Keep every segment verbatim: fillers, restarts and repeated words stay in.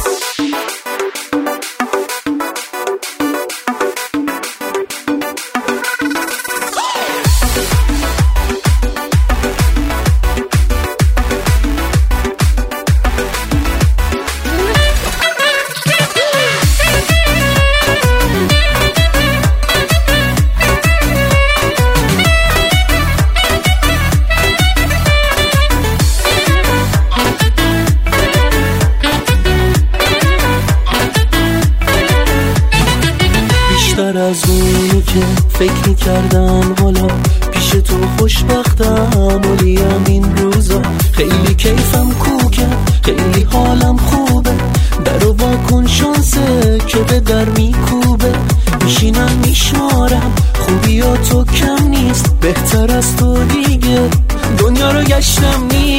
بیشتر از اونی که فکر میکردم حالا پیش تو خوشبختم، ولیم این روزا خیلی کیفم کوکه، خیلی حالم خوبه، در و واکن شانسه که به در میکوبه، میشینم میشمارم خوبی ها تو کم نیست، بهتر از تو دیگه دنیا رو گشتم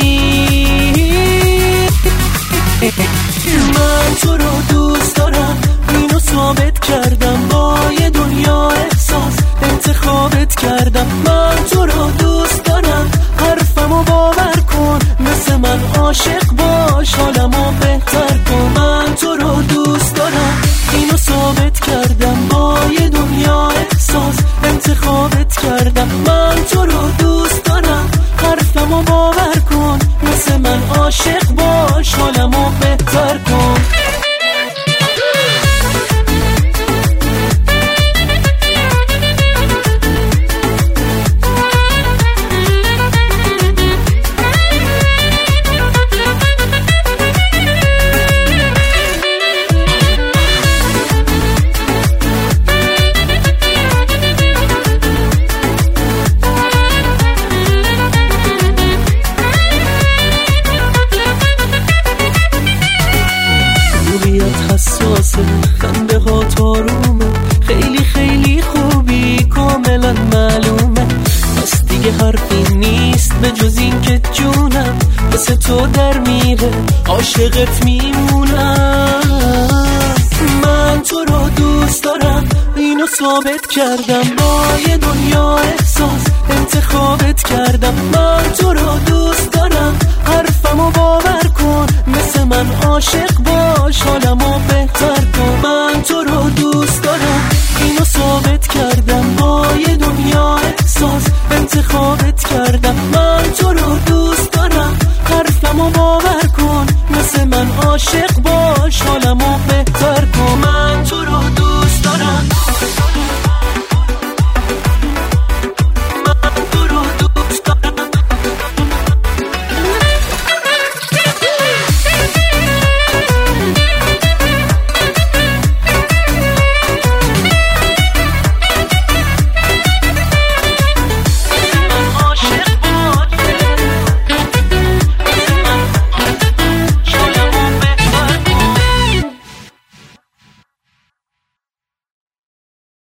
نیست. من تو رو دوست دارم، اینو ثابت کردم، با یه دنیا احساس انتخابت کردم. من تو رو دوست دارم، حرفمو باور کن، مثل من عاشق باش، حالمو بهتر کن. من تو رو دوست دارم، اینو ثابت کردم، با یه دنیا احساس انتخابت کردم. من تو رو دوست دارم، حرفمو باور کن، مثل من عاشق باش، حالمو بهتر کن. حساسه، خنده ها تارومه، خیلی خیلی خوبی، کاملا معلومه، پس دیگه حرفی نیست به جز این که جونم واسه تو در میره، عاشقت میمونم. من تو رو دوست دارم، اینو ثابت کردم، با یه دنیا احساس انتخابت کردم. من تو رو دوست دارم، حرفمو باور کن، مثل من عاشق باش، حالمو بهتر کن. من تو رو دوست دارم، اینو ثابت کردم، با یه دنیا احساس انتخابت کردم. من تو رو دوست دارم، حرفمو باور کن، مثل من عاشق باش.